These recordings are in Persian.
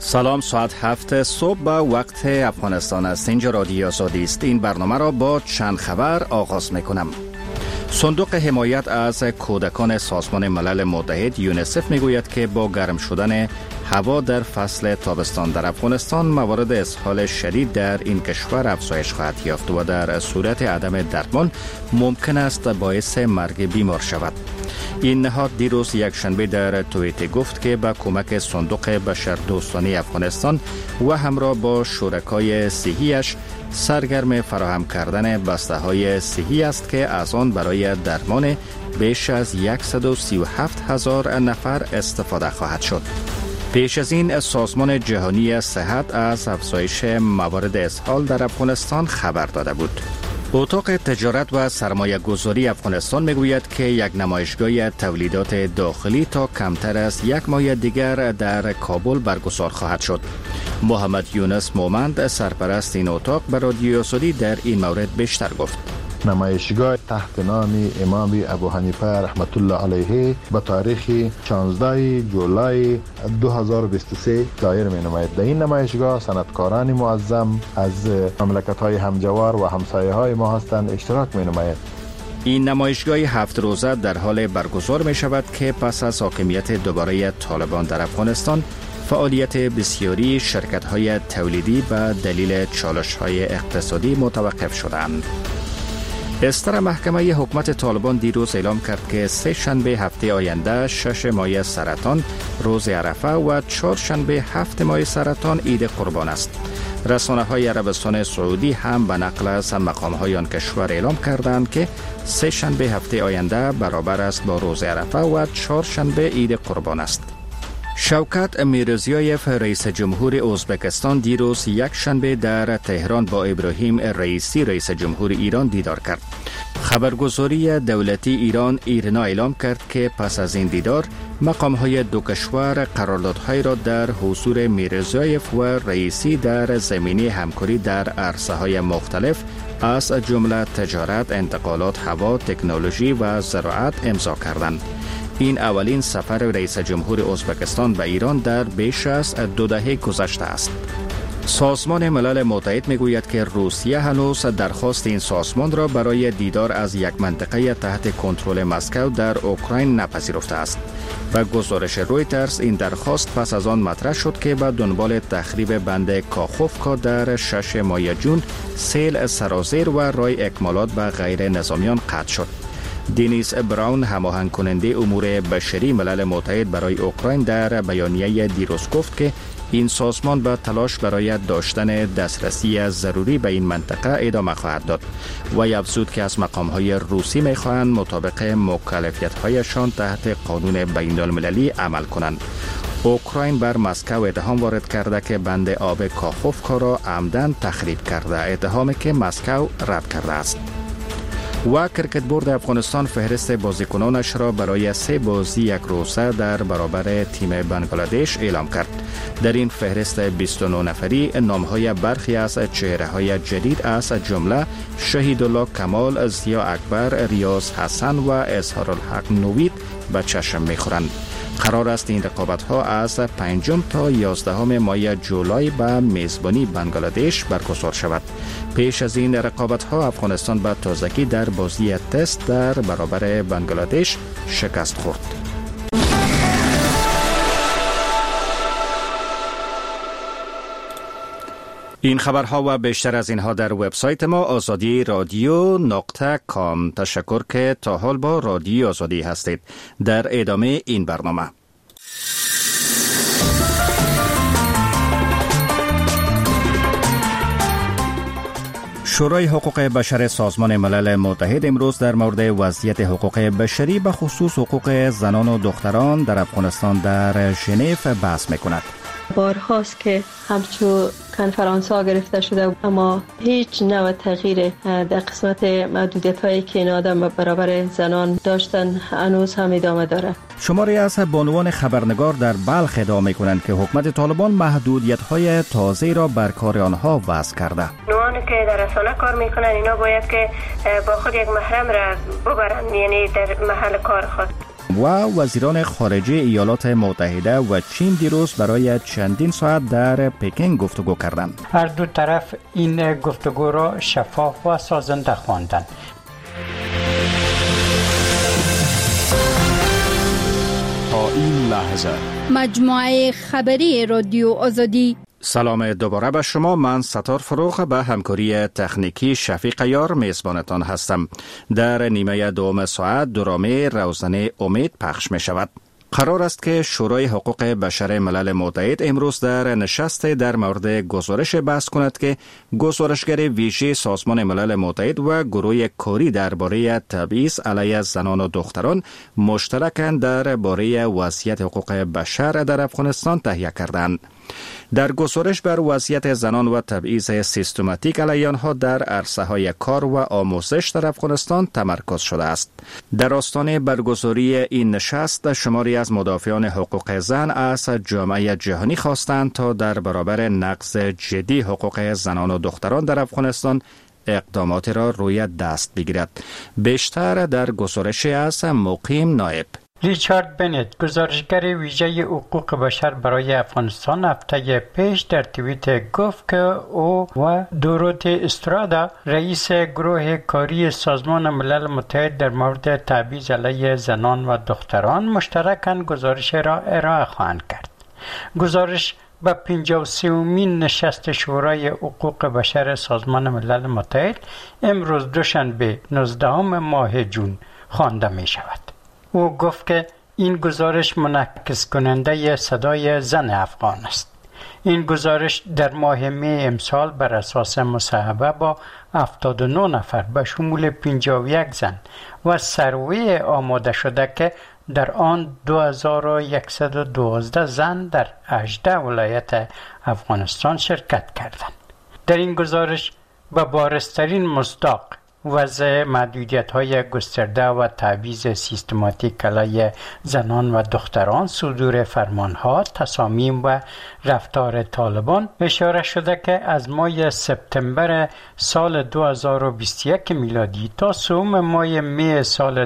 سلام، ساعت 7 صبح به وقت افغانستان است. اینجا رادیو آزادی است. این برنامه را با چند خبر آغاز میکنم. صندوق حمایت از کودکان سازمان ملل متحد یونیسف میگوید که با گرم شدن هوا در فصل تابستان در افغانستان موارد اسهال شدید در این کشور افزایش خواهد یافت و در صورت عدم درمان ممکن است باعث مرگ بیمار شود. این نهاد دیروز یکشنبه در توییت گفت که با کمک صندوق بشردوستانه افغانستان و همراه با شرکای صحیش سرگرم فراهم کردن بسته‌های صحی است که از آن برای درمان بیش از 137,000 نفر استفاده خواهد شد. پیش از این سازمان جهانی صحت از افزایش موارد اسهال در افغانستان خبر داده بود. اتاق تجارت و سرمایه گذاری افغانستان میگوید که یک نمایشگاه تولیدات داخلی تا کمتر از یک ماه دیگر در کابل برگزار خواهد شد. محمد یونس مومند سرپرست این اتاق به رادیو آزادی در این مورد بیشتر گفت. نمایشگاه تحت نام امام ابو حنیفه رحمت الله علیه به تاریخ 16 جولای 2023 دایر می نماید. در این نمایشگاه صنعتکاران معظم از مملکت‌های همجوار و همسایه‌های ما هستند اشتراک می نماید. این نمایشگاه 7 روزه در حال برگزار می شود که پس از حاکمیت دوباره طالبان در افغانستان فعالیت بسیاری شرکت‌های تولیدی به دلیل چالش‌های اقتصادی متوقف شدند. استر محکمه حکومت طالبان دیروز اعلام کرد که 3 شنبه هفته آینده 6 ماه سرطان روز عرفه و 4 شنبه 7 ماه سرطان عید قربان است. رسانه‌های عربستان سعودی هم به نقل از مقام‌های آن کشور اعلام کردند که 3 شنبه هفته آینده برابر است با روز عرفه و 4 شنبه عید قربان است. شوکت میرزیایف رئیس جمهور ازبکستان دیروز یک شنبه در تهران با ابراهیم رئیسی رئیس جمهور ایران دیدار کرد. خبرگزاری دولتی ایران ایرنا اعلام کرد که پس از این دیدار مقام‌های دو کشور قراردادهای را در حضور میرزیایف و رئیسی در زمینه همکاری در عرصه‌های مختلف از جمله تجارت، انتقالات هوا، تکنولوژی و زراعت امضا کردند. این اولین سفر رئیس جمهور ازبکستان به ایران در بیش از 2 دهه گذشته است. سازمان ملل متحد میگوید که روسیه هنوز درخواست این سازمان را برای دیدار از یک منطقه تحت کنترل مسکو در اوکراین نپذیرفته است. و گزارش رویترز این درخواست پس از آن مطرح شد که به دنبال تخریب بند کاخوفکا در 6 ماه جون سیل سرازیر و رای اکمالات به غیر نظامیان قطع شد. دینیس براون هماهنگ کننده امور بشری ملل متحد برای اوکراین در بیانیه دیروز گفت که این سازمان به تلاش برای داشتن دسترسی ضروری به این منطقه ادامه خواهد داد و افزود که از مقام‌های روسی می‌خواهند مطابق مکلفیت‌هایشان تحت قانون بین‌المللی عمل کنند. اوکراین بر مسکو اتهام وارد کرده که بند آب کاخوفکا را عمدن تخریب کرده، اتهامی که مسکو رد کرده است. و کرکت بورد افغانستان فهرست بازیکنانش را برای 3 بازی یک روزه در برابر تیم بنگلادش اعلام کرد. در این فهرست 29 نفری نام‌های برخی از چهره‌های جدید از جمله شهیدالله کمال، ضیا اکبر، ریاض حسن و اظهارالحق نوید به چشم می‌خورند. قرار است این رقابت‌ها از 5 تا 11 ماه جولای به میزبانی بنگلادش برگزار شود. پیش از این رقابت‌ها افغانستان به تازگی در بازی تست در برابر بنگلادش شکست خورد. این خبرها و بیشتر از اینها در وبسایت ما azadi.radio.com. تشکر که تا حال با رادیو آزادی هستید. در ادامه این برنامه شورای حقوق بشر سازمان ملل متحد امروز در مورد وضعیت حقوق بشری به خصوص حقوق زنان و دختران در افغانستان در ژنو بحث می‌کند. بارهاست که همچون کنفرانس ها گرفته شده اما هیچ نوع تغییر در قسمت محدودیت هایی که این آدم برابر زنان داشتن هنوز هم ادامه داره. شماری از بانوان خبرنگار در بلخ ادعا می‌کنند که حکومت طالبان محدودیت های تازه را بر کار آنها وضع کرده. نوانی که در رسانه کار میکنن اینا باید که با خود یک محرم را ببرن، یعنی در محل کار خود. و وزیران خارجه ایالات متحده و چین دیروز برای چندین ساعت در پکین گفتگو کردند. هر دو طرف این گفتگو را شفاف و سازنده خواندند. تا این لحظه مجموعه خبری رادیو آزادی. سلام دوباره به شما. من ستار فروخ به همکاری تکنیکی شفیق یار میزبانتان هستم. در نیمه دوم ساعت درامه روزنه امید پخش می شود. قرار است که شورای حقوق بشر ملل متحد امروز در نشست در مورد گزارش بحث کند که گزارشگر ویژه سازمان ملل متحد و گروه کاری درباره تبعیض علیه زنان و دختران مشترکاً درباره وضعیت حقوق بشر در افغانستان تهیه کردند. در گزارش بر وضعیت زنان و تبعیض سیستماتیک علیه آنها در عرصه‌های کار و آموزش در افغانستان تمرکز شده است. در آستانه برگزاری این نشست شماری از مدافعان حقوق زن از جامعه جهانی خواستند تا در برابر نقض جدی حقوق زنان و دختران در افغانستان اقدامات را روی دست بگیرد. بیشتر در گزارش از مقیم نایب. ریچارد بنت، گزارشگر ویژه حقوق بشر برای افغانستان، هفته پیش در توییت گفت که او و دوروتی استرادا، رئیس گروه کاری سازمان ملل متحد در مورد تبعیض علیه زنان و دختران مشترکاً گزارش را ارائه خواهند کرد. گزارش به 53مین نشست شورای حقوق بشر سازمان ملل متحد امروز دوشنبه 19 ماه جون خوانده می شود. او گفت که این گزارش منعکس کننده صدای زن افغان است. این گزارش در ماه می امسال بر اساس مصاحبه با 79 نفر به شمول 51 زن و سروی آماده شده که در آن 2112 زن در 18 ولایت افغانستان شرکت کردند. در این گزارش به بارزترین مصداق وضع محدودیت‌های گسترده و تبعیض سیستماتیک علیه زنان و دختران، صدور فرمان‌ها، تصامیم و رفتار طالبان اشاره شده که از ماه سپتامبر سال 2021 میلادی تا سوم ماه می سال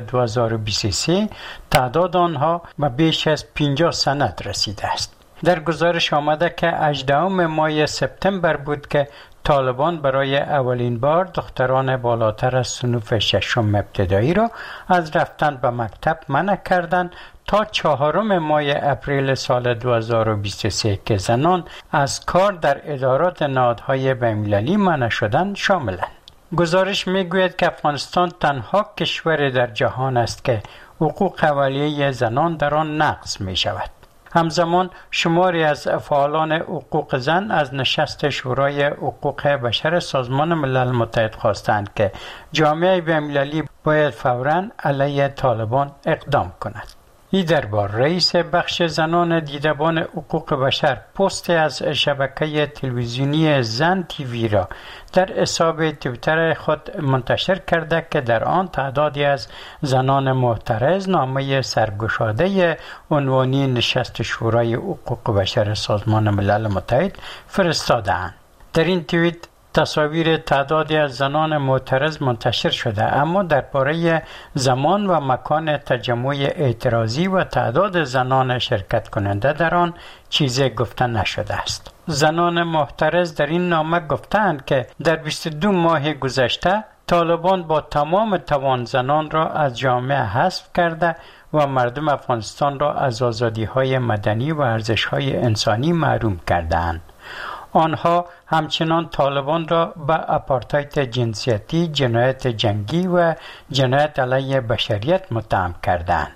2023 تعداد آنها به بیش از 50 سند رسیده است. در گزارش آمده که 18 ماه سپتامبر بود که طالبان برای اولین بار دختران بالاتر از صنف ششم ابتدایی را از رفتن به مکتب منع کردند تا 4 ماه اپریل سال 2023 که زنان از کار در ادارات نهادهای بین‌المللی منع شدند شاملند. گزارش میگوید که افغانستان تنها کشور در جهان است که حقوق اولیه زنان در آن نقض می شود. همزمان شماری از فعالان حقوق زن از نشست شورای حقوق بشر سازمان ملل متحد خواستند که جامعه بین‌المللی باید فوراً علیه طالبان اقدام کند. این دربار رئیس بخش زنان دیدبان حقوق بشر پست از شبکه تلویزیونی زن تیوی را در حساب توییتر خود منتشر کرده که در آن تعدادی از زنان معترض نامه سرگشاده عنوانی نشست شورای حقوق بشر سازمان ملل متحد فرستاده‌اند. در این توییت تصاویر تعدادی از زنان معترض منتشر شده، اما درباره زمان و مکان تجمع اعتراضی و تعداد زنان شرکت کننده در آن چیزی گفته نشده است. زنان معترض در این نامه گفتند که در 22 ماه گذشته طالبان با تمام توان زنان را از جامعه حذف کرده و مردم افغانستان را از آزادی‌های مدنی و ارزش‌های انسانی محروم کردند. آنها همچنان طالبان را به آپارتاید جنسیتی، جنایت جنگی و جنایت علیه بشریت متهم کردند.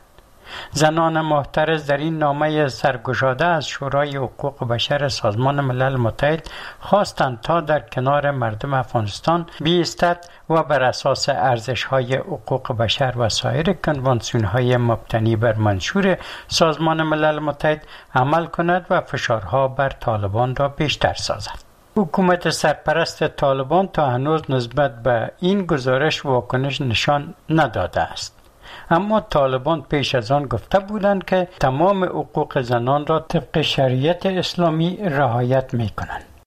زنان محترض در این نامه سرگشاده از شورای حقوق بشر سازمان ملل متحد خواستند تا در کنار مردم افغانستان بایستد و بر اساس ارزش‌های حقوق بشر و سایر کنوانسیون‌های مبتنی بر منشور سازمان ملل متحد عمل کند و فشارها بر طالبان را بیشتر سازد. حکومت سرپرست طالبان تا هنوز نسبت به این گزارش واکنش نشان نداده است. اما طالبان پیش از آن گفته بودند که تمام حقوق زنان را طبق شریعت اسلامی رعایت می کنند.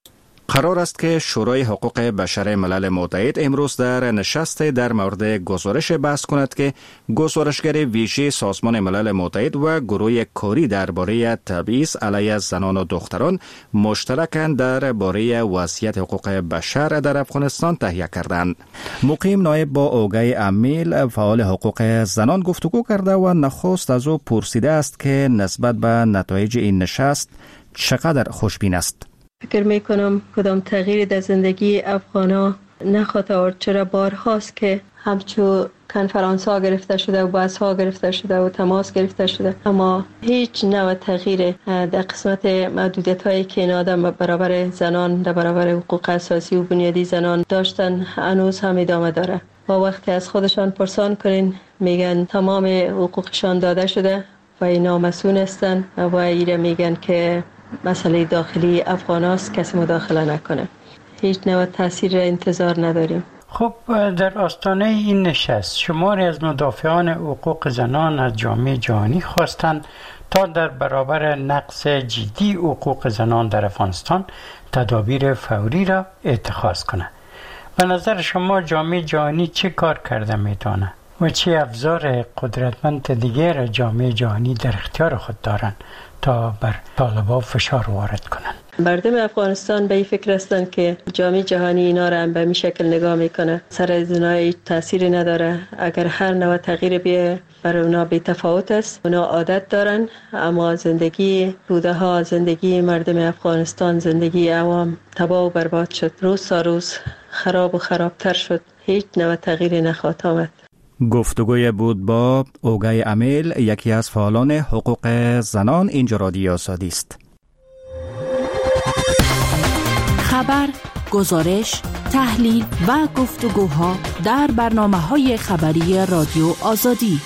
قرار است که شورای حقوق بشر ملل متحد امروز در نشست در مورد گزارش بحث کند که گزارشگر ویژه سازمان ملل متحد و گروه کاری درباره تبعیض علیه زنان و دختران مشترکاً درباره وضعیت حقوق بشر در افغانستان تهیه کردند. مقیم نایب با اوگای امیل فعال حقوق زنان گفتگو کرده و نخست از او پرسیده است که نسبت به نتایج این نشست چقدر خوشبین است. فکر میکنم کدام تغییری در زندگی افغانا نخواهد آورد، چرا بارهاست که همچو کنفرانس ها گرفته شده و بحث ها گرفته شده و تماس گرفته شده، اما هیچ نوع تغییر در قسمت محدودیت هایی که این آدم برابر زنان در برابر حقوق اساسی و بنیادی زنان داشتن هنوز هم ادامه داره. و وقتی از خودشان پرسان کنین میگن تمام حقوقشان داده شده و اینا مسئول هستن و ایره میگن که مسئله داخلی افغاناست، کسی مداخله نکنه. هیچ نوع تاثیر انتظار نداریم. خب در آستانه این نشست شماری از مدافعان حقوق زنان از جامعه جهانی خواستند تا در برابر نقض جدی حقوق زنان در افغانستان تدابیر فوری را اتخاذ کنند. به نظر شما جامعه جهانی چه کار کرده میتونه و چه ابزار قدرتمند دیگر جامعه جهانی در اختیار خود دارند تا بر طالبان فشار وارد کنند؟ مردم افغانستان به این فکر هستند که جامعه جهانی اینا را هم به این شکل نگاه میکنه، سر از اینا تأثیری نداره. اگر هر نوع تغییر بیه برای اونا بی تفاوت است. اونا عادت دارن، اما زندگی روده ها، زندگی مردم افغانستان، زندگی عوام تباه و برباد شد، روز تا روز خراب و خرابتر شد. هیچ نوع تغییری نخواهد آمد. گفتگوی بود با اوگای امیل، یکی از فعالان حقوق زنان. اینجا رادیو آزادی است. خبر، گزارش، تحلیل و گفتگوها در برنامه‌های خبری رادیو آزادی.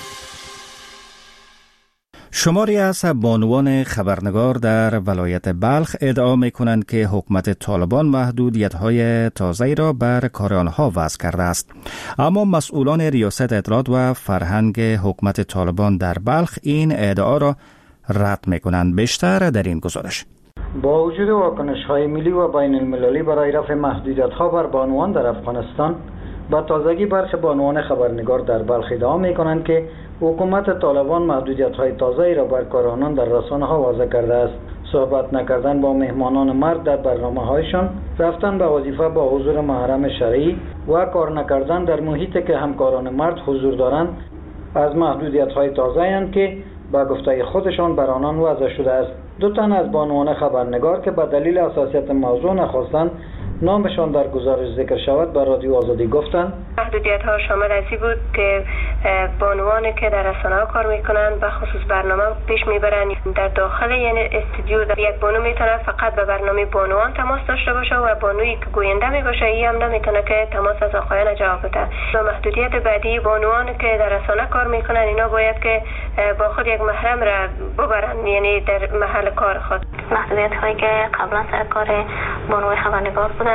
شماری از بانوان خبرنگار در ولایت بلخ ادعا می‌کنند که حکومت طالبان محدودیت‌های تازه‌ای را بر کار آنها وضع کرده است. اما مسئولان ریاست اطلاعات و فرهنگ حکومت طالبان در بلخ این ادعا را رد می‌کنند. بیشتر در این گزارش. با وجود واکنش‌های ملی و بین المللی برای رفع محدودیت‌ها بر بانوان در افغانستان، با تازگی برخی بانوان خبرنگار در بلخ ادعا می‌کنند که حکومت طالبان محدودیت‌های تازه‌ای را بر کار آنان در رسانه‌ها وضع کرده است. صحبت نکردن با مهمانان مرد در برنامه‌هایشان، رفتن به وظیفه با حضور محرم شرعی و کار نکردن در محیطی که همکاران مرد حضور دارند از محدودیت‌های تازه‌اند که با گفته خودشان بر آنان وضع شده است. دو تن از بانوان خبرنگار که به دلیل حساسیت موضوع نخواستند نامشان در گزارش ذکر شود به رادیو آزادی گفتند محدودیت ها شامل ازی بود که بانوانی که در رسانه ها کار میکنن به خصوص برنامه پیش میبرن در داخل یعنی استودیو در یک بانو میتونه فقط به برنامه بانوان تماس داشته باشه و بانویی که گوینده میباشه ای هم نمیتونه که تماس از آقایان جواب بده. و محدودیت بعدی بانوانی که در رسانه کار میکنن اینا باید که با خود یک محرم را ببرن، یعنی در محل کار خود. محدودیت هایی که قبلا سر کار بانوی خبرنگار بوده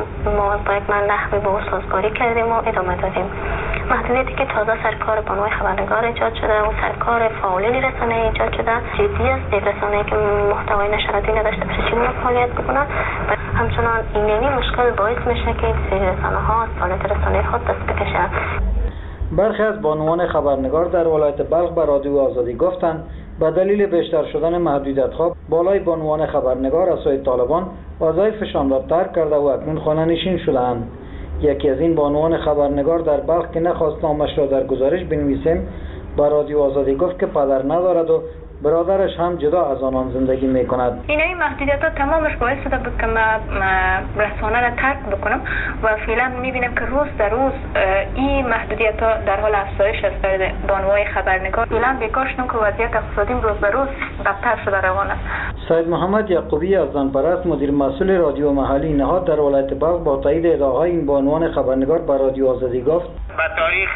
ما با یک نحوی با سازگاری کردیم و ادامه دادیم. محدودیتی که تازه سرکار بانوی خبرنگار ایجاد شده و سرکار فعالین رسانه ایجاد شده جدی است. یک رسانه‌ای که محتوای نشراتی نداشته باشه چگونه فعالیت بکنن و همچنان اینمی مشکل باعث میشه که سری رسانه‌ها از فعالیت رسانه خود دست بکشند. برخی از بانوان خبرنگار در ولایت بلخ به رادیو آزادی گفتند به دلیل بیشتر شدن محدودیت‌ها بالای بانوان خبرنگار از سوی طالبان وظایفشان را ترک کرده و اکنون خانه‌نشین شده‌اند. یکی از این بانوان خبرنگار در بلخ که نخواست نامش را در گزارش بنویسیم به رادیو آزادی گفت که پدر ندارد و برادرش هم جدا از آنان زندگی میکند. این محدودیت‌ها تمامش باعث شده بود که من رسانه را ترک بکنم و فعلا میبینم که روز در روز این محدودیت‌ها در حال افزایش است برای بانوهای خبرنگار. فعلا بیکار شدم که وضعیت اقتصادیم روز به روز بدتر شده روان است. سید محمد یعقوبی از زنپرست مدیر مسئول رادیو محلی نهاد در ولایت بلخ با تایید ادعاهای این بانوان خبرنگار به رادیو آزادی گفت به تاریخ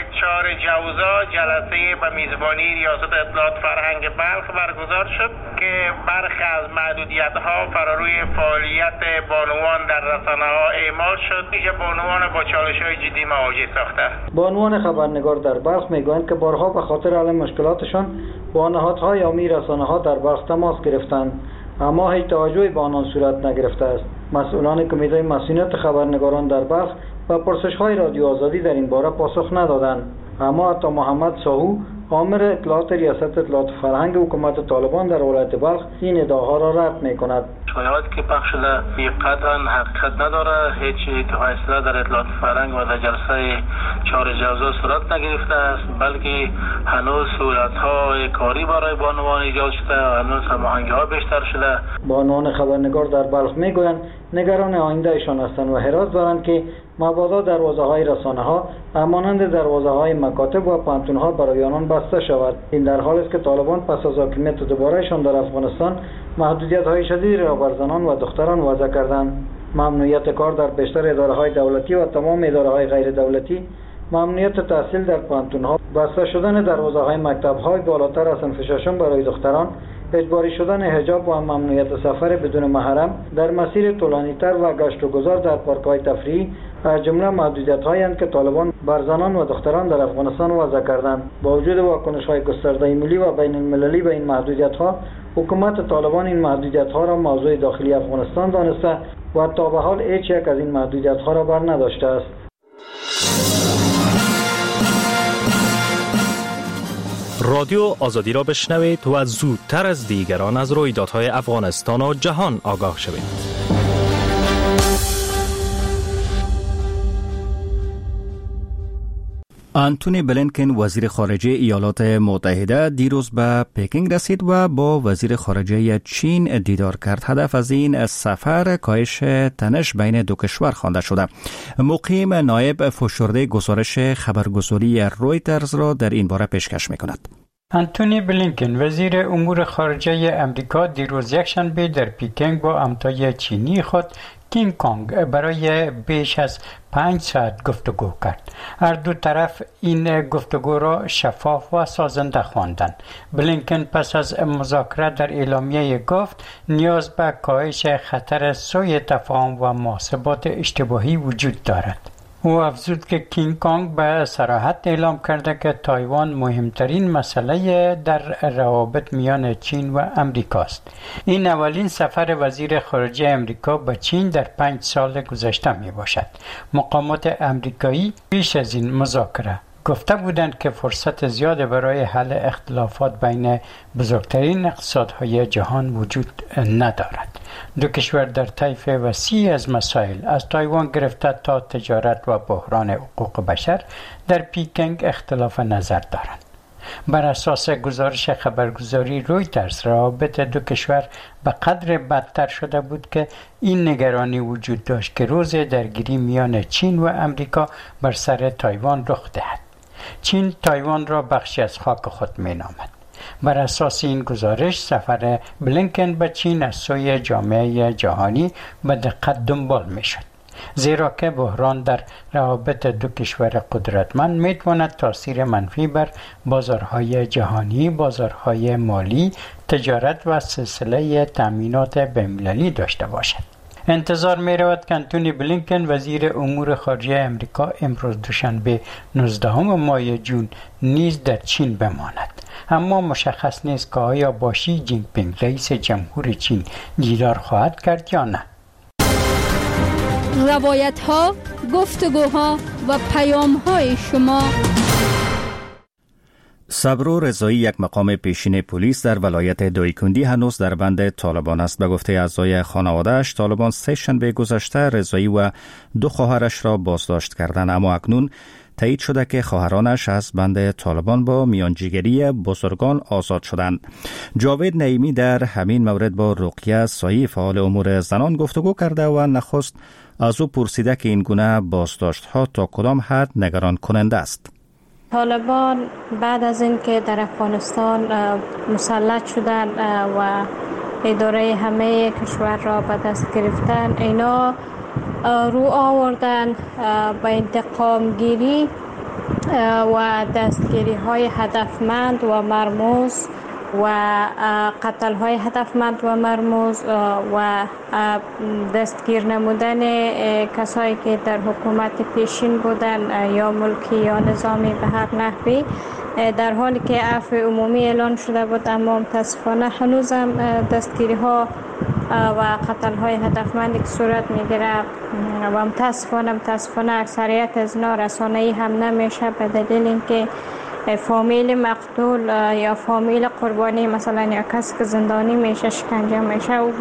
4 جوزا جلسه به میزبانی ریاست اطلاعات فرهنگ بلخ برگزار شد که برخی از محدودیت‌ها فراروی فعالیت بانوان در رسانه‌ها اعمال شد. میشه بانوان با چالش‌های جدی مواجه ساخته. بانوان خبرنگار در بلخ میگویند که بارها به خاطر حل مشکلاتشان با نهادهای عامی رسانه‌ها در بلخ تماس گرفتند، اما هیچ توجهی به آنان صورت نگرفته است. مسئولان کمیته مسئولیت خبرنگاران در بلخ و پرسش‌های رادیو آزادی در این باره پاسخ ندادند. اما عطا محمد ساهو، آمر اطلاعات ریاست اطلاعات فرهنگ حکومت طالبان در ولایت بلخ، این ادعاها را رد می‌کند. شایعاتی که پخش شده قطعا حقیقت نداره. هیچ اتهام در اطلاعات فرهنگ و در جلسه 4 جوزا صورت نگرفته است، بلکه هنوز سهولت‌های کاری برای بانوان ایجاد شده و هنوز هماهنگی‌ها بیشتر شده. بانوان خبرنگار در بلخ میگویند نگران آیندهشان هستند و حراس دارند که مبادا دروازه‌های رسانه‌ها همانند دروازه‌های مکاتب و پانتون‌ها برای آنان بسته شود. این در حالی است که طالبان پس از حاکمیت دوباره‌شان در افغانستان محدودیت‌های شدیدی را بر زنان و دختران وضع کردند. ممنوعیت کار در بیشتر اداره‌های دولتی و تمام اداره‌های غیر دولتی، ممنوعیت تحصیل در پانتون‌ها، بسته شدن دروازه‌های مکتب‌های بالاتر از صنف ششم برای دختران، اجباری شدن حجاب و ممنوعیت سفر بدون محرم در مسیر طولانی‌تر و گشت و گذار در پارک‌های تفریحی از جمله محدودیت‌هایی که طالبان بر زنان و دختران در افغانستان وضع کردند. با وجود واکنش‌های گسترده ملی و بین المللی به این محدودیت‌ها، حکومت طالبان این محدودیت‌ها را موضوع داخلی افغانستان دانسته و تا به حال هیچ یک از این محدودیت‌ها را بر نداشته است. رادیو آزادی را بشنوید و زودتر از دیگران از رویدادهای افغانستان و جهان آگاه شوید. آنتونی بلینکن وزیر خارجه ایالات متحده دیروز به پکینگ رسید و با وزیر خارجه چین دیدار کرد. هدف از این سفر کاهش تنش بین دو کشور خوانده شده. مقیم نایب فشرده گزارش خبرگزاری رویترز را در این باره پیشکش می‌کند. آنتونی بلینکن وزیر امور خارجه امریکا دیروز یکشنبه در پکینگ با همتای چینی خود کینگ کانگ برای بیش از 5 ساعت گفتگو کرد. هر دو طرف این گفتگو را شفاف و سازنده خواندند. بلینکن پس از مذاکره در اعلامیه گفت نیاز به کاهش خطر سوء تفاهم و محاسبات اشتباهی وجود دارد. او افزود که کینگ کانگ به صراحت اعلام کرده که تایوان مهمترین مسئله در روابط میان چین و امریکا است. این اولین سفر وزیر خارجه امریکا به چین در 5 سال گذشته می باشد. مقامات امریکایی پیش از این مذاکره گفته بودند که فرصت زیاد برای حل اختلافات بین بزرگترین اقتصادهای جهان وجود ندارد. دو کشور در طیف وسیع از مسائل از تایوان گرفته تا تجارت و بحران حقوق بشر در پکینگ اختلاف نظر دارند. بر اساس گزارش خبرگزاری رویترز روابط دو کشور به قدر بدتر شده بود که این نگرانی وجود داشت که روز درگیری میان چین و امریکا بر سر تایوان رخ دهد. چین تایوان را بخشی از خاک خود می‌نامد. بر اساس این گزارش سفر بلینکن به چین از سوی جامعه جهانی به دقت دنبال می‌شد، زیرا که بحران در روابط دو کشور قدرتمند می‌تواند تاثیر منفی بر بازارهای جهانی، بازارهای مالی، تجارت و سلسله تأمینات بین‌المللی داشته باشد. انتظار می رود که آنتونی بلینکن وزیر امور خارجه امریکا امروز دوشنبه 19 ماه جون نیز در چین بماند. اما مشخص نیست که آیا با شی جین پینگ رئیس جمهور چین دیدار خواهد کرد یا نه. روایت ها، گفتگوها و پیام های شما. صبرو رضایی یک مقام پیشین پلیس در ولایت دایکندی هنوز در بند طالبان است. به گفته اعضای خانواده‌اش طالبان سه شنبه گذشته رضایی و 2 خواهرش را بازداشت کردند، اما اکنون تایید شده که خواهرانش از بند طالبان با میانجیگری بزرگان آزاد شدند. جاوید نعیمی در همین مورد با رقیه سایی فعال امور زنان گفتگو کرده و نخست از او پرسیده که این گونه بازداشت‌ها تا کدام حد نگران کننده است. طالبان بعد از اینکه در افغانستان مسلط شدن و اداره همه کشور را به دست گرفتن، اینا رو آوردن به انتقام گیری و دستگیری های هدفمند و مرموز و قتل های هدفمند و مرموز و دستگیر نمودن کسایی که در حکومت پیشین بودن یا ملکی یا نظامی به هر نحوی در حالی که عفو عمومی اعلان شده بود، اما متاسفانه هنوز هم دستگیری ها و قتل های هدفمندی که صورت میگیره و متاسفانه اکثریت از اینا رسانه‌ای هم نمیشه به دلیل اینکه فامیل مقتول یا فامیل قربانی مثلا یا کسی که زندانی میشه، شکنجه میشه و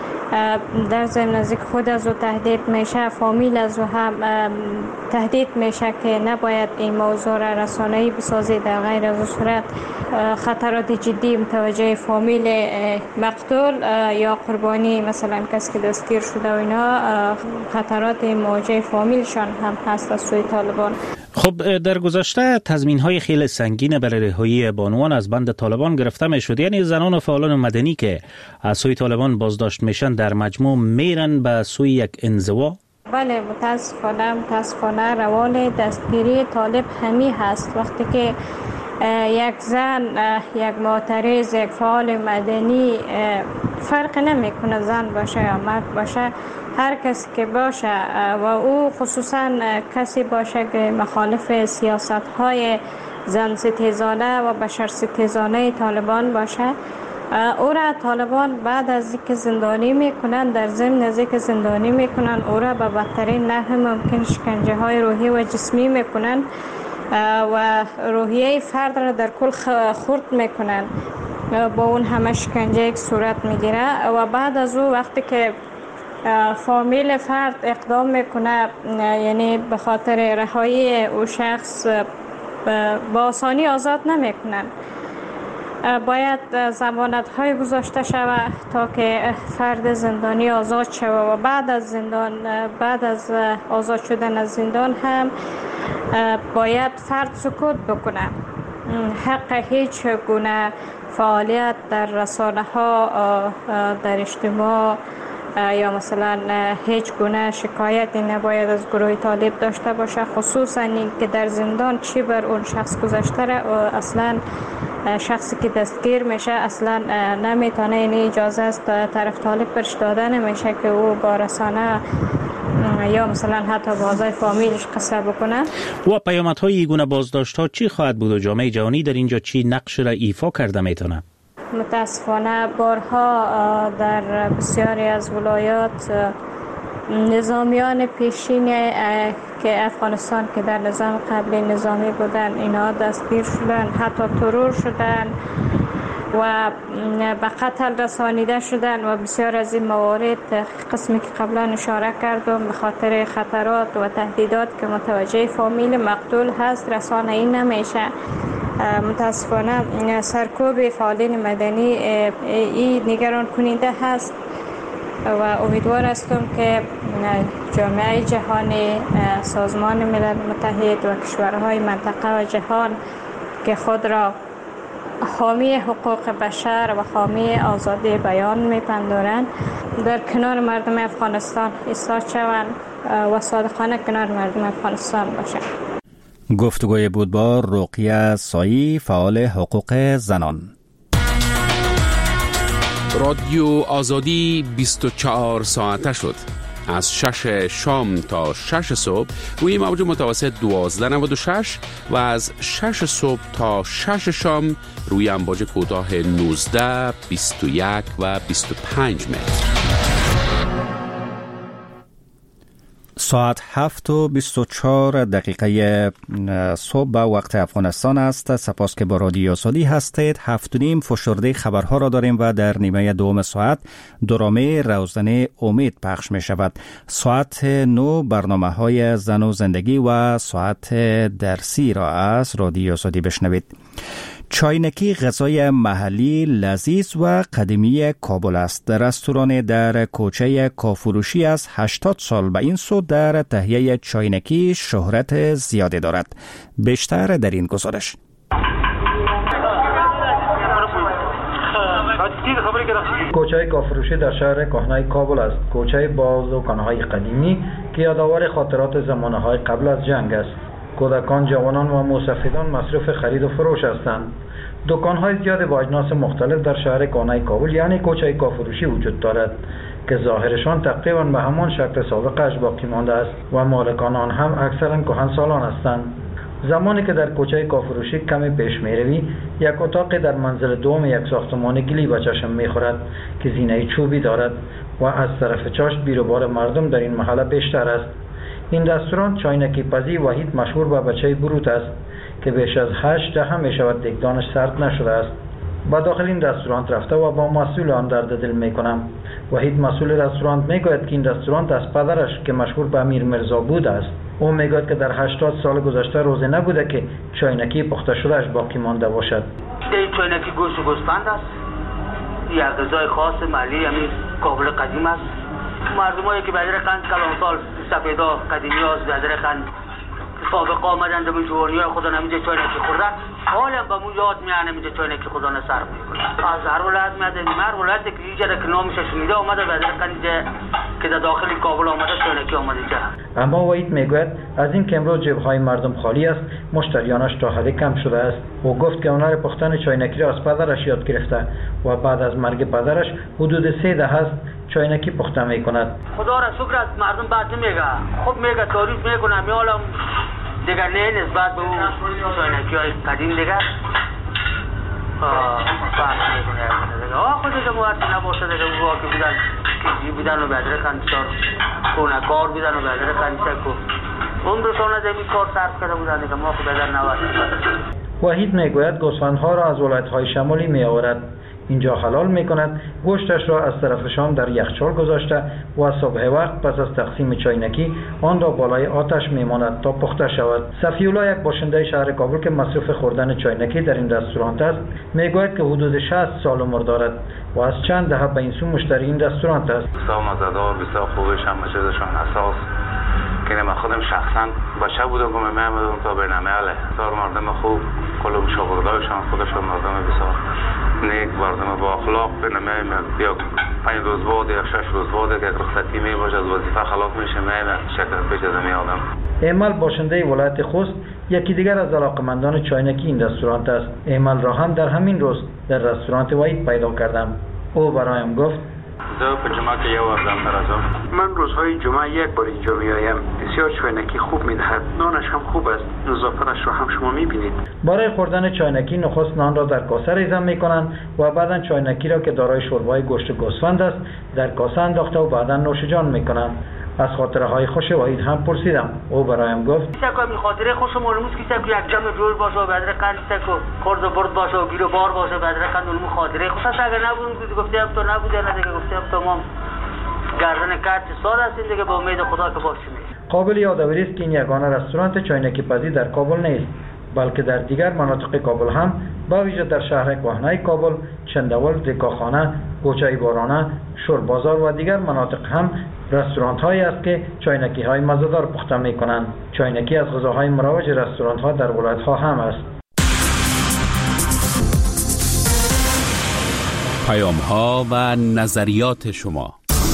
در ضمن نزدیک خود از او تهدید میشه، فامیل از او هم تهدید میشه که نباید این موضوع را رسانه‌ای بسازید. در غیر از او صورت خطرات جدی متوجه فامیل مقتول یا قربانی مثلا کسی که دستگیر شده و اینا خطرات مواجه فامیلشان هم هست از سوی طالبان. خب در گذشته تضمین‌های خیلی سنگین برای رهایی بانوان از بند طالبان گرفته می‌شد، یعنی زنان و فعالان مدنی که از سوی طالبان بازداشت میشن در مجموع میرن به سوی یک انزوا. بله متاسفانه روال دستگیری طالب همی هست. وقتی که یک زن، یک معترض، یک فعال مدنی، فرق نمیکنه زن باشه یا مرد باشه، هر کسی که باشه و او خصوصا کسی باشه که مخالف سیاست‌های زن ستیزانه و بشر ستیزانه طالبان باشه، او را طالبان بعد از اینکه زندانی میکنن، در ضمن از اینکه زندانی میکنن او را به بدترین نحو ممکن شکنجه های روحی و جسمی میکنن و روحیه فرد را در کل خرد میکنن، با اون همه شکنجه صورت میگیره و بعد از او وقتی که فامیل فرد اقدام میکنه، یعنی به خاطر رهایی او شخص با آسانی آزاد نمیکنن، باید ضمانت های گذاشته شود تا که فرد زندانی آزاد شود و بعد از آزاد شدن از زندان هم باید فرد سکوت بکنه. حق هیچ گونه فعالیت در رسانه ها، در اجتماع یا مثلا هیچ گونه شکایتی نباید از گروه طالب داشته باشه، خصوصا این که در زندان چی بر اون شخص گذشته را و اصلا شخصی که دستگیر میشه اصلا نمیتونه، این اجازه است طرف طالب برش داده نمیشه که او با رسانه یا مثلا حتی با اعضای فامیلش قصه بکنه. و پیامدهای این گونه بازداشت ها چی خواهد بود و جامعه جهانی در اینجا چی نقش را ایفا کرده میتونه؟ متاسفانه بارها در بسیاری از ولایات نظامیان پیشین که افغانستان که در نظام قبلی نظامی بودن اینا دستگیر شدن، حتی ترور شدن و به قتل رسانیده شدن و بسیار از این موارد قسمی که قبلا اشاره کردم به خاطر خطرات و تهدیدات که متوجه فامیل مقتول هست رسانه‌ای نمیشه. متاسفانه سرکوب فعالین مدنی این نگران کننده هست و امیدوار هستم که جامعه جهانی، سازمان ملل متحد و کشورهای منطقه و جهان که خود را حامی حقوق بشر و حامی آزادی بیان میپندارند در کنار مردم افغانستان ایستاد شوند و صادقانه کنار مردم افغانستان باشند. گفتگوی بود با رقیه سایی، فعال حقوق زنان. رادیو آزادی 24 ساعته شد. از 6 شام تا 6 صبح روی موج متوسط 1296 و از 6 صبح تا 6 شام روی امواج کوتاه 19، 21 و 25 متر. ساعت 7:24 صبح به وقت افغانستان است. سپاس که با رادیو آزادی هستید. 7:30 فشرده خبرها را داریم و در نیمه دوم ساعت درامه روزنه امید پخش می شود. ساعت 9 برنامه های زن و زندگی و ساعت درسی را از رادیو آزادی بشنوید. چاینکی غذای محلی لذیذ و قدیمی کابل است. رستوران در کوچه کافروشی از 80 سال به این سو در تهیه چاینکی شهرت زیادی دارد. بیشتر در این گزارش. کوچه کافروشی در شهر کهنه کابل است. کوچه با دکان‌های قدیمی که یادآور خاطرات زمانه‌های قبل از جنگ است. کودکان، جوانان و موسفیدان مصروف خرید و فروش هستند. دکان‌های زیاد با اجناس مختلف در شهر کهنه کابل یعنی کوچه کافروشی وجود دارد که ظاهرشان تقریباً به همان شکل سابقش باقی مانده است و مالکان آن هم اکثراً کهنسالان هستند. زمانی که در کوچه کافروشی کمی پیش میروی، یک اتاق در منزل دوم یک ساختمان گلی به چشم میخورد که زینه چوبی دارد و از طرف چاشت بیروبار مردم در این محله بیشتر است. این رستوران چاینکی پزی وحید مشهور به بچه بروت است که بیش از 8 دهه می شود دیگدانش سرد نشده است. با داخل این رستوران رفته و با مسئول آن درد دل می کنم. وحید مسئول رستوران می گوید که این رستوران از پدرش که مشهور به امیر مرزا بود است. او می گوید که در 80 سال گذشته روزی نبوده که چاینکی پخته شدهش باقی مانده باشد. این چاینکی گوشت و گوسفند است. یک غذای خاص محلی همین کابل قدیم است. مردمایی که بدر قند کلان سال سفیدا قدیمی هاست بدر قند سابقه آمدن در جوانی های خدا نمیده چاینکی خوردن، حالا با مو یاد میانه نمیده چاینکی خدا نصرف میکنه. از هر ولایت میاده، هر ولایت که اینجا که نامش شنیده آمده بدر قند که در داخل کابل آمده چاینکی آمده جا. اما وحید میگوید از این که امروز جیب‌های مردم خالی است، مشتریانش تا حدی کم شده است. او گفت که هنر پختن چاینکی را از پدرش یاد گرفته و بعد از مرگ پدرش حدود 3 دهه است چاینکی پخته میکند. خدا را شکر است مردم بعد نمیگه، خب میگه تعریف میکنه، میالم دیگر نه نسبت به اون چاینکی های قدیم دیگر فرق میکنه. خودش موقعی نباشه دیگر اوها که بودن کشی بودن و بدر خندشار کونکار بودن و بدر خندشک و اون رسانه زمین کار صرف کرده بودن دیگر ما خود بدر نوست. وحید میگوید گوسفندها را از ولایت‌های شمالی میآورد. اینجا حلال میکند، گوشتش را از طرف شام در یخچال گذاشته و صبح وقت پس از تقسیم چاینکی آن را بالای آتش میماند تا پخته شود. صفی‌الله، یک باشنده شهر کابل که مصروف خوردن چاینکی در این رستوران است، میگوید که حدود 60 سال عمر دارد و از چند دهه به این سو مشتری این رستوران است. بسیار مزه‌دار، بسیار خوبش، همه چیزشون حساس. که من خودم شخصا بچه بودم که می‌آمدم تا برنامه بسیار مردم خوب، کلم شاگردایشان خودشون مردم بسیار نیک، مردم با اخلاق. نمی‌آمد یا 5 روز بعد یا 6 روز بعد که رخصتی میباشه از وظیفه خلاص میشه می‌آمد شکر پیش از میادم. ایمل باشنده ولایت خوست یکی دیگر از علاقمندان چاینکی این رستوران است. ایمل را هم در همین روز در رستوران وحید پیدا کردم. او برایم گفت به جمعه که یه وردم ترازم. من روزهای جمعه یک بار اینجا میایم. بسیار چاینکی خوب میدهد، نانش هم خوب است، نظافتش را هم شما میبینید. برای خوردن چاینکی نخست نان را در کاسه ریزم میکنند و بعدا چاینکی را که دارای شوربای گوشت گوسفند است در کاسه انداخته و بعدا نوش جان میکنند. از خاطره های خوش وحید هم پرسیدم. او برایم گفت کیسه که خاطره خوش مولموس کیسه که یک جمع جور باشه و بدر قند کیسه که خورد و برد باشه و گیر و بار باشه بدر قند اونمو خاطره خوش است. اگر نبودم که گفتیم تو نبوده نه دیگه گفتیم تمام گردن کارت سال هستیم دیگه با امید خدا که باشیم. قابل یادآوری است که این یگانه رستوران چاینکی پزی در کابل نیست، بلکه در دیگر مناطق کابل هم با ویژه در شهر کهنه کابل، چندول، دکاخانه، کوچه بارانه، شور بازار و دیگر مناطق هم رستوران هایی است که چاینکی های مزه‌دار پخته می کنند. چاینکی از غذاهای مروج رستوران ها در ولایت ها هم است. پیام ها و نظریات شما.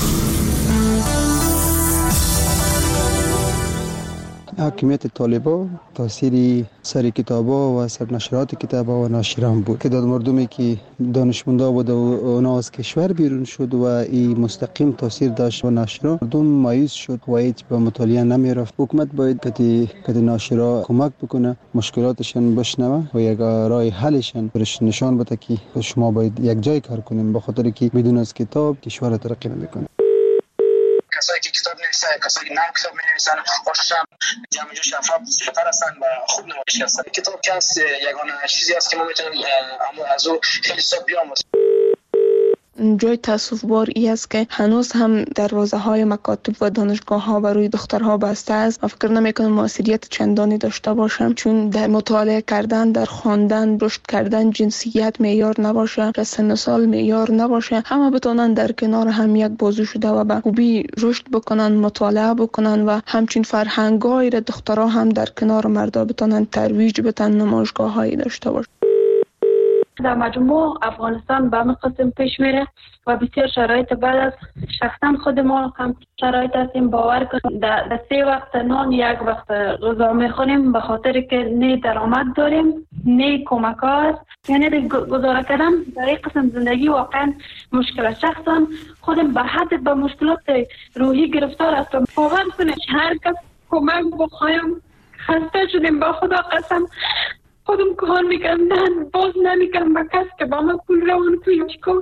حاکمیت طالبا تاثیر سر کتابا و سرنشرات کتابا و ناشران بود که داد مردمی که دانشمندا بود و اونا از کشور بیرون شد و این مستقیم تاثیر داشت و ناشران مردم مایوس شد و هیچ به مطالعه نمی رفت. حکومت باید که ناشرا کمک بکنه، مشکلاتشان بشنوه و یک راه حلشان برش نشان بده که شما باید یک جای کار کنیم، به خاطر که بدون از کتاب کشور ترقی نمیکنه. کسایی که کتاب نویسن، کسایی که نام کتاب می‌نویسن، خوشش هم جمع جوش افراد بهتر هستن و خوب نمایش هستن. کتاب که هست یگانه چیزی است که ما میتونیم از او خیلی حساب بیاموزیم. جای تأسف بار ای است که هنوز هم دروازه های مکاتب و دانشگاه ها برای دخترها بسته است. من فکر نمی کنم موثریت چندانی داشته باشم، چون در مطالعه کردن، در خواندن، رشد کردن جنسیت معیار نباشه، سن سال معیار نباشه. همه بتونن در کنار هم یک بازو شده و به خوبی رشد بکنن، مطالعه بکنن و همچین فرهنگای را دخترها هم در کنار مردا بتونن ترویج بدن، نمایشگاه هایی داشته باشه. در مجموع افغانستان به همه قسم پیش میره و بسیار شرایط بعد از شخصا خود ما هم شرایط هستیم. باور کنیم در 3 وقت نان، 1 وقت غذا میخوریم به خاطر که نه درآمد داریم، نه کمک ها است. یعنی گزاره کردن در این قسم زندگی واقعا مشکل است. شخصا خودم به حد به مشکلات روحی گرفتار هستم. واقعا هر کس کمک بخوایم خسته شدیم، با خدا قسم خودم کار میکردن باز نمیکنم با کس که با من پول روان کن.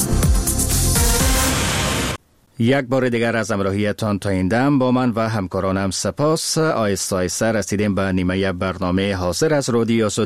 یک بار دیگر از همراهیتان تا این دم با من و همکارانم سپاس. آیسته آیسته رسیدیم به نیمه برنامه حاضر از رادیو آزادی.